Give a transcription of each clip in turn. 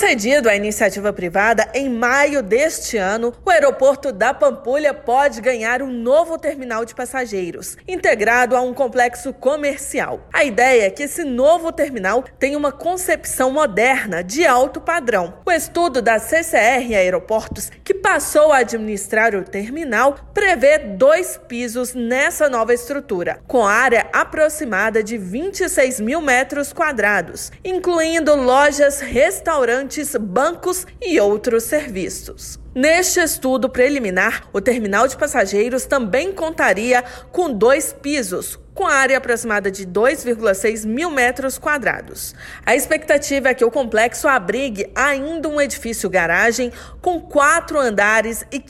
Concedido à iniciativa privada, em maio deste ano, o aeroporto da Pampulha pode ganhar um novo terminal de passageiros, integrado a um complexo comercial. A ideia é que esse novo terminal tenha uma concepção moderna, de alto padrão. O estudo da CCR Aeroportos, que passou a administrar o terminal, prevê 2 pisos nessa nova estrutura, com área aproximada de 26 mil metros quadrados, incluindo lojas, restaurantes, bancos e outros serviços. Neste estudo preliminar, o terminal de passageiros também contaria com 2 pisos, com área aproximada de 2,6 mil metros quadrados. A expectativa é que o complexo abrigue ainda um edifício garagem com 4 andares e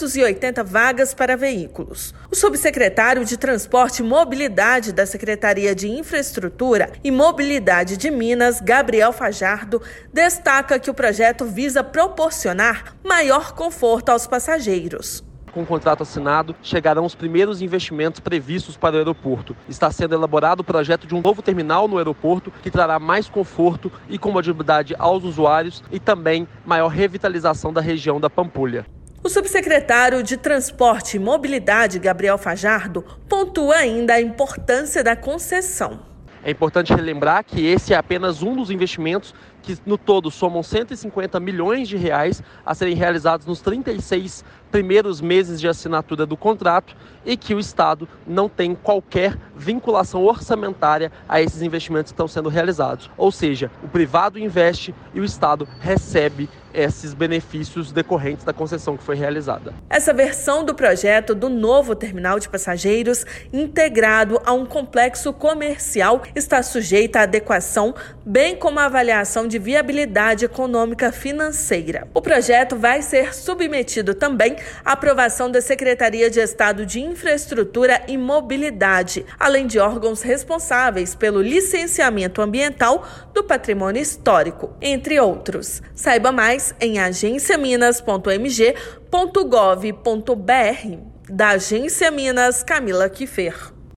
580 vagas para veículos. O subsecretário de Transporte e Mobilidade da Secretaria de Infraestrutura e Mobilidade de Minas, Gabriel Fajardo, destaca que o projeto visa proporcionar maior conforto aos passageiros. Com o contrato assinado, chegarão os primeiros investimentos previstos para o aeroporto. Está sendo elaborado o projeto de um novo terminal no aeroporto que trará mais conforto e comodidade aos usuários e também maior revitalização da região da Pampulha. O subsecretário de Transporte e Mobilidade, Gabriel Fajardo, pontua ainda a importância da concessão. É importante relembrar que esse é apenas um dos investimentos que no todo somam 150 milhões de reais a serem realizados nos 36 primeiros meses de assinatura do contrato e que o Estado não tem qualquer vinculação orçamentária a esses investimentos que estão sendo realizados. Ou seja, o privado investe e o Estado recebe esses benefícios decorrentes da concessão que foi realizada. Essa versão do projeto do novo terminal de passageiros, integrado a um complexo comercial, está sujeita à adequação, bem como à avaliação de viabilidade econômica financeira. O projeto vai ser submetido também à aprovação da Secretaria de Estado de Infraestrutura e Mobilidade, além de órgãos responsáveis pelo licenciamento ambiental do patrimônio histórico, entre outros. Saiba mais em agenciaminas.mg.gov.br. Da Agência Minas, Camila Kiffer.